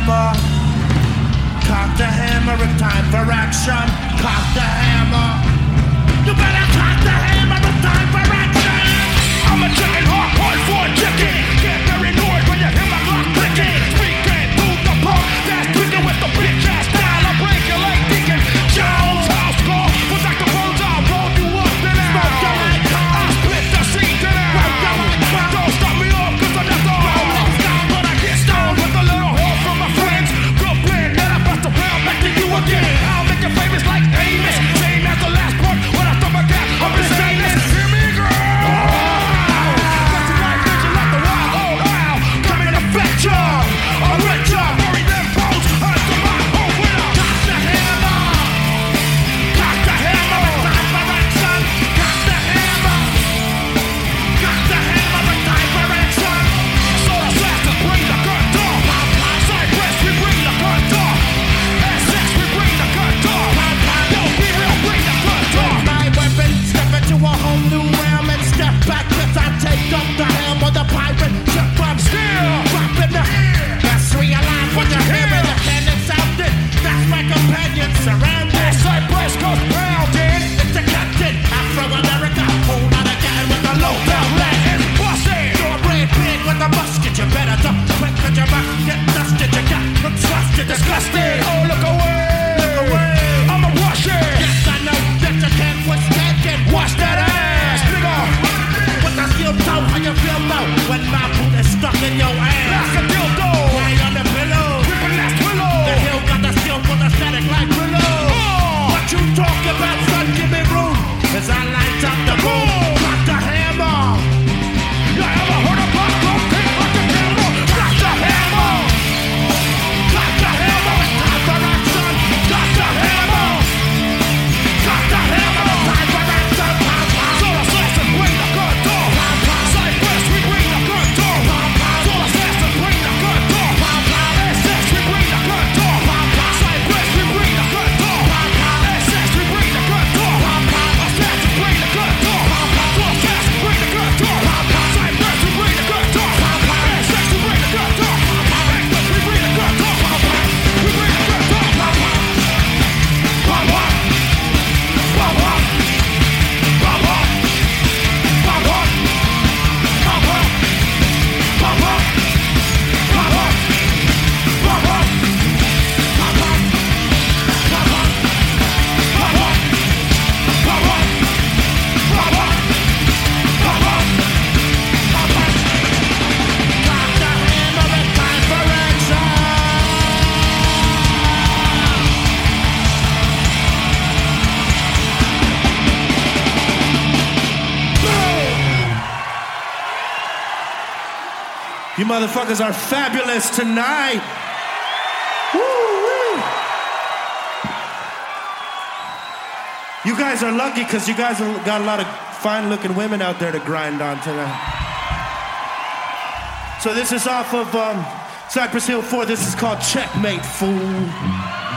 hammer. Cock the hammer, it's time for action. Cock the hammer. You better cock the hammer, it's time for action. I'm a chicken hardcore for a chicken. Get paranoid when you hear my clock clicking. Speaking through the pump, that's tweaking with the bitch ass style. I break your leg, Deacon Jones. House call, protect the roads, I'll roll you up and out. I'll split the seat and out. Don't stop me off, cause I'm just all. But I get stoned with a little help from my friends. Brooklyn, then I bust around back to you again. I'll make you famous like Amos. Same as the last part, when I throw my cat up in Samus. Hear me, girl. That's right, vision like the wild old owl. Coming to fetch ya. I'll let ya bury them bones under my home window. Cock the hammer. Cock the hammer. It's time for action. Cock the hammer. Cock the hammer. It's time for action. Soul assassins bring the gun door. Cypress, we bring the gun door. SX, we bring the gun door. Yo, be real, bring the gun door. My weapon, step into a whole new realm and step back as I take up the helm of the pirate ship. I'm still dropping the best realize what you're hearing. The cannon sounded. That's my companion surrounded. Cypress goes pounding. It's the captain. Afro-America. Whole lot of getting with the low-down Latin. Bossy. You're red big with the musket. You better duck quick with your rock. Get dusted. You got no trust. You're disgusted. Oh, look away. Look away. I'm a Russian. Yes, I know that you can't withstand it. Watch that ass. Nigga. With the steel toe, how you feel now? When my boot is stuck in your ass. That's a dildo. Lay on the pillow. Ripping that willow. The hill got the steel with a static like willow. What you talk about, son? Give me room. As I light up the moon. Cock the hammer. You ever heard about something like a hammer? Cock the hammer. Cock the hammer. It's time for action. Cock the hammer. Cock the hammer. It's time for action. Soul assassins bring the gun door. Cypress, we bring the gun door. Soul assassins bring the gun door. SX, we bring the gun door. Cypress, we bring the gun door. SX, we bring the gun door. Assassins bring the gun door. Soul assassins bring the gun door. Cypress, we bring the gun door. SX, we bring the gun door. Express, we bring the gun door. We bring the gun door. Bum up. Bum up. Bum up. Bum up. Bum up. Bum up. Bum up. Bum up. Bum up. Bum up. Bum up. Bum up. Bum up. Bum up. Bum up. Cock the hammer, it's time for action. You motherfuckers are fabulous tonight. Woo-wee. You guys are lucky because you guys have got a lot of fine-looking women out there to grind on tonight. So this is off of Cypress Hill 4. This is called Checkmate, fool.